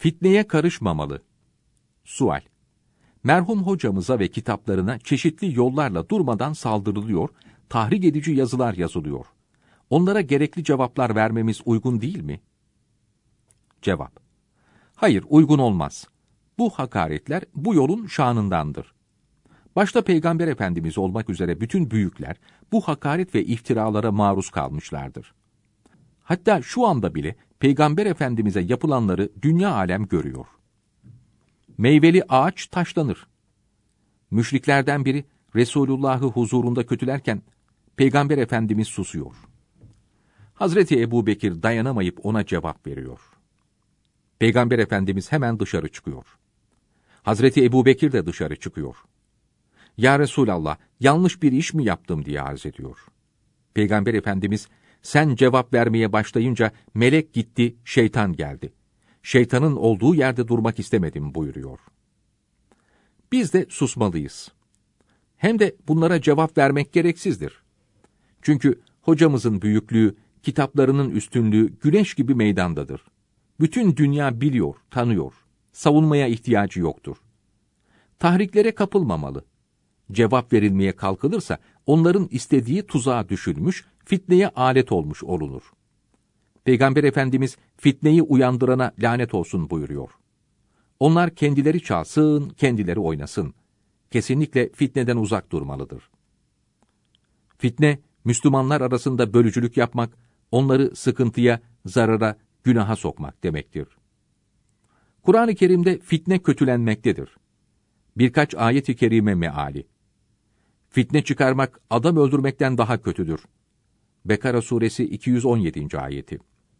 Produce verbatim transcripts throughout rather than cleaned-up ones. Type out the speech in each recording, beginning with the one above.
Fitneye karışmamalı. Sual: Merhum hocamıza ve kitaplarına çeşitli yollarla durmadan saldırılıyor, tahrik edici yazılar yazılıyor. Onlara gerekli cevaplar vermemiz uygun değil mi? Cevap: Hayır, uygun olmaz. Bu hakaretler bu yolun şanındandır. Başta Peygamber Efendimiz olmak üzere bütün büyükler bu hakaret ve iftiralara maruz kalmışlardır. Hatta şu anda bile Peygamber Efendimiz'e yapılanları dünya alem görüyor. Meyveli ağaç taşlanır. Müşriklerden biri Resulullah'ı huzurunda kötülerken Peygamber Efendimiz susuyor. Hazreti Ebubekir dayanamayıp ona cevap veriyor. Peygamber Efendimiz hemen dışarı çıkıyor. Hazreti Ebubekir de dışarı çıkıyor. Ya Resulallah, yanlış bir iş mi yaptım diye arz ediyor. Peygamber Efendimiz, sen cevap vermeye başlayınca melek gitti, şeytan geldi. Şeytanın olduğu yerde durmak istemedim buyuruyor. Biz de susmalıyız. Hem de bunlara cevap vermek gereksizdir. Çünkü hocamızın büyüklüğü, kitaplarının üstünlüğü güneş gibi meydandadır. Bütün dünya biliyor, tanıyor. Savunmaya ihtiyacı yoktur. Tahriklere kapılmamalı. Cevap verilmeye kalkılırsa onların istediği tuzağa düşülmüş, fitneye alet olmuş olunur. Peygamber Efendimiz fitneyi uyandırana lanet olsun buyuruyor. Onlar kendileri çalsın, kendileri oynasın. Kesinlikle fitneden uzak durmalıdır. Fitne, Müslümanlar arasında bölücülük yapmak, onları sıkıntıya, zarara, günaha sokmak demektir. Kur'an-ı Kerim'de fitne kötülenmektedir. Birkaç ayet-i kerime meali. Fitne çıkarmak adam öldürmekten daha kötüdür. Bekara suresi iki yüz on yedinci ayeti.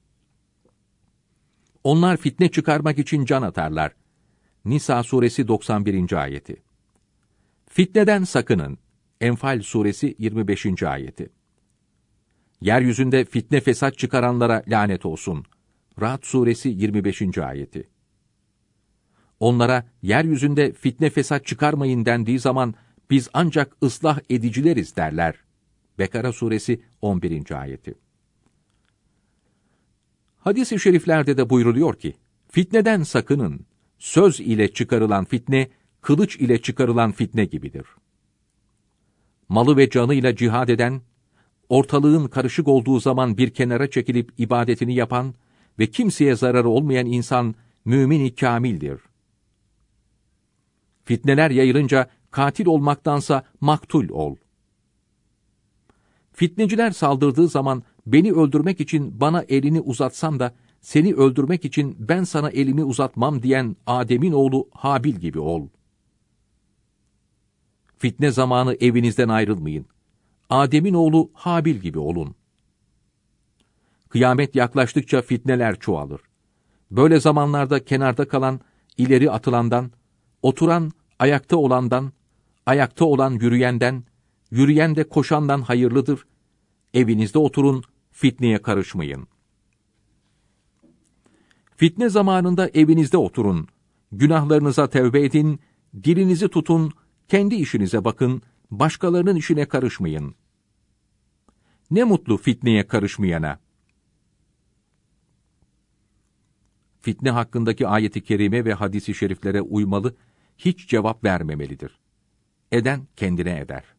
Onlar fitne çıkarmak için can atarlar. Nisa suresi doksan birinci ayeti. Fitneden sakının. Enfal suresi yirmi beşinci ayeti. Yeryüzünde fitne fesat çıkaranlara lanet olsun. Ra'd suresi yirmi beşinci ayeti. Onlara yeryüzünde fitne fesat çıkarmayın dendiği zaman biz ancak ıslah edicileriz derler. Bekara suresi on birinci ayeti. Hadis-i şeriflerde de buyruluyor ki, fitneden sakının, söz ile çıkarılan fitne, kılıç ile çıkarılan fitne gibidir. Malı ve canıyla cihad eden, ortalığın karışık olduğu zaman bir kenara çekilip ibadetini yapan ve kimseye zararı olmayan insan, mümin-i kâmildir. Fitneler yayılınca, katil olmaktansa maktul ol. Fitneciler saldırdığı zaman, beni öldürmek için bana elini uzatsan da, seni öldürmek için ben sana elimi uzatmam diyen Adem'in oğlu Habil gibi ol. Fitne zamanı evinizden ayrılmayın. Adem'in oğlu Habil gibi olun. Kıyamet yaklaştıkça fitneler çoğalır. Böyle zamanlarda kenarda kalan, ileri atılandan, oturan, ayakta olandan, ayakta olan yürüyenden, yürüyen de koşandan hayırlıdır. Evinizde oturun, fitneye karışmayın. Fitne zamanında evinizde oturun. Günahlarınıza tevbe edin, dilinizi tutun, kendi işinize bakın, başkalarının işine karışmayın. Ne mutlu fitneye karışmayana. Fitne hakkındaki ayet-i kerime ve hadis-i şeriflere uymalı, hiç cevap vermemelidir. Eden kendine eder.